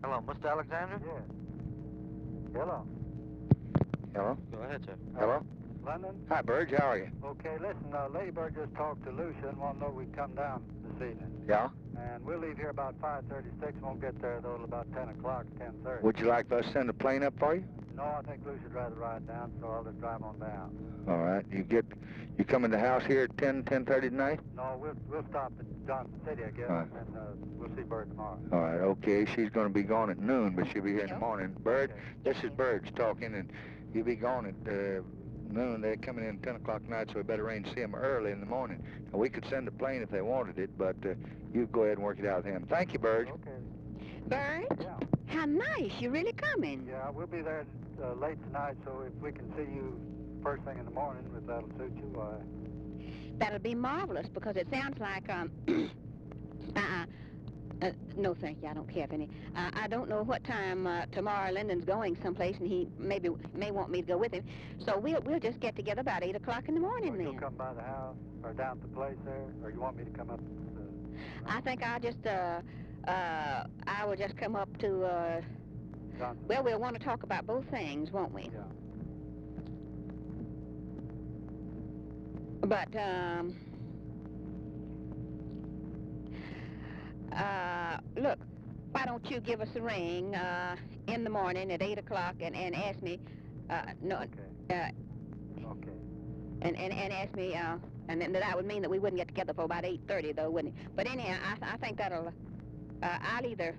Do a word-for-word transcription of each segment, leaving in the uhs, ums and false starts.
Hello, Mister Alexander? Yes. Hello. Hello? Go ahead, sir. Hello? London? Hi, Burge. How are you? Okay, listen, uh, Ladybird just talked to Lucia and won't know we come down this evening. Yeah? And we'll leave here about five thirty-six. Won't get there, though, till about ten o'clock, ten thirty. Would you like us to send a plane up for you? No, I think Lucia'd rather ride down, so I'll just drive on down. All right. You get, you come in the house here at ten, ten thirty tonight? No, we'll, we'll stop at Johnson City, I guess, All right. and uh, we'll see Bird tomorrow. All right, okay. She's going to be gone at noon, but she'll be here in the morning. Bird, Okay. this is Burge talking, and you'll be gone at uh, noon. They're coming in at ten o'clock tonight, so we better arrange to see them early in the morning. And we could send a plane if they wanted it, but uh, you go ahead and work it out with him. Thank you, Burge. Okay. Bird? Yeah. How nice. You're really coming. Yeah, we'll be there uh, late tonight, so if we can see you first thing in the morning, if that'll suit you, why... That'll be marvelous, because it sounds like, um, uh-uh. Uh, no, thank you. I don't care if any. Uh, I don't know what time uh, tomorrow Lyndon's going someplace, and he maybe may want me to go with him. So we'll we'll just get together about eight o'clock in the morning Or then. you'll come by the house, or down to the place there, or you want me to come up? Uh, I think I'll just uh uh I will just come up to uh. Johnson? Well, we'll want to talk about both things, won't we? Yeah. But um. Uh, look, why don't you give us a ring uh, in the morning at eight o'clock and, and ask me, uh, no, Okay. uh, Okay. and, and, and ask me, uh, and then that would mean that we wouldn't get together for about eight thirty, though, wouldn't it? But anyhow, I, I think that'll, uh, I'll either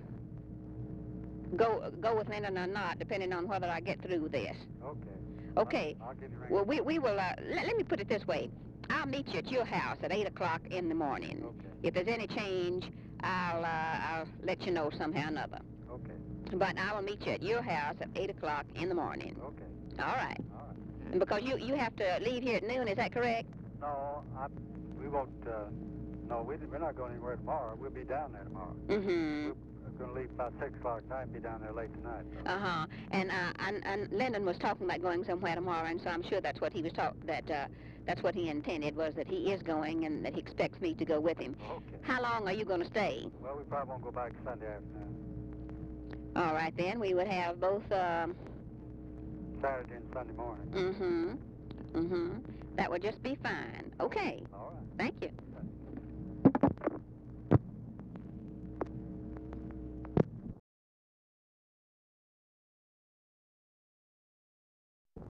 go go with Lyndon or not, depending on whether I get through this. Okay. Okay. I'll, I'll give you a ring. Well, we, we will, uh, let, let me put it this way. I'll meet you at your house at eight o'clock in the morning. Okay. If there's any change, I'll, uh, I'll let you know somehow or another. Okay. But I will meet you at your house at eight o'clock in the morning. Okay. All right. All right. And because you, you have to leave here at noon, is that correct? No, I, we won't, uh, no, we, we're not going anywhere tomorrow. We'll be down there tomorrow. Mm-hmm. We're going to leave about six o'clock tonight and be down there late tonight. So. Uh-huh. And, uh, and, and Lyndon was talking about going somewhere tomorrow, and so I'm sure that's what he was talk that, uh, that's what he intended, was that he is going and that he expects me to go with him. Okay. How long are you going to stay? Well, we probably won't go back Sunday afternoon. All right, then. We would have both, um... Saturday and Sunday morning. Mm-hmm. Mm-hmm. That would just be fine. Okay. All right. Thank you.